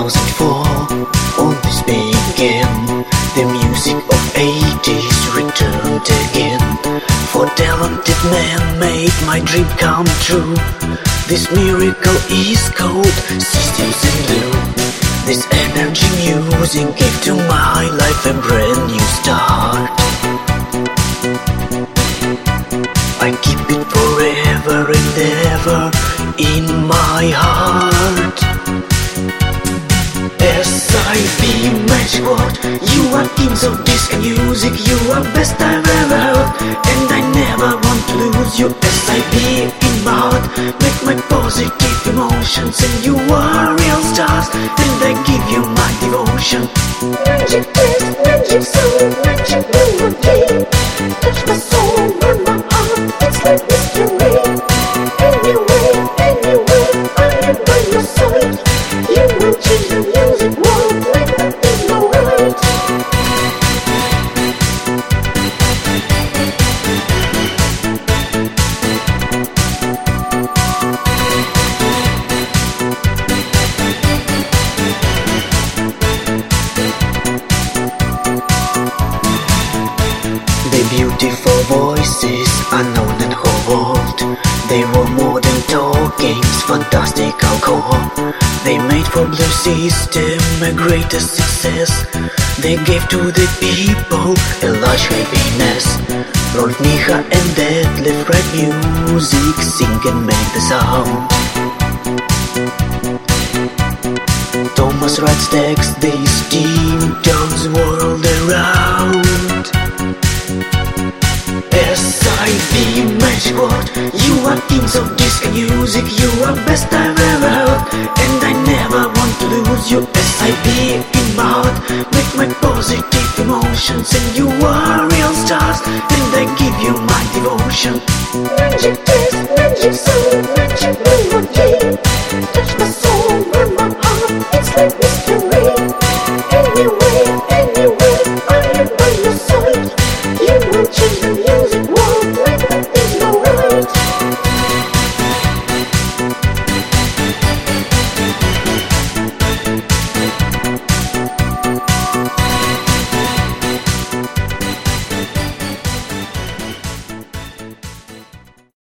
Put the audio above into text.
2004, all this began. The music of 80s returned again. For talented man made my dream come true. This miracle is called Systems in Blue. This energy music gave to my life a brand new start. I keep it forever and ever in my heart. SIB Magic Word, you are kings of disco music. You are best I've ever heard, and I never want to lose you. SIB in my heart, make my positive emotions, and you are real stars, and I give you my devotion. Magic taste, magic sound, magic melody. Touch my soul, burn my heart, it's like mystery. Anyway, I am by your side. You will change the music world, make everything alright. The beautiful voices unknown and whole world. They were more than talkings, fantastical core. They made for Blue System a greater success. They gave to the people a large happiness. Rolf Micha and Detlef write music, sing and make the sound. Thomas writes text, this team turns the world around. SIB Magic Word, you are kings of disco music. You are best I've ever heard, and I never want to lose you. SIB in my heart, make my positive emotions, and you are real stars, and I give you my devotion. Magic taste, magic sound, magic melody.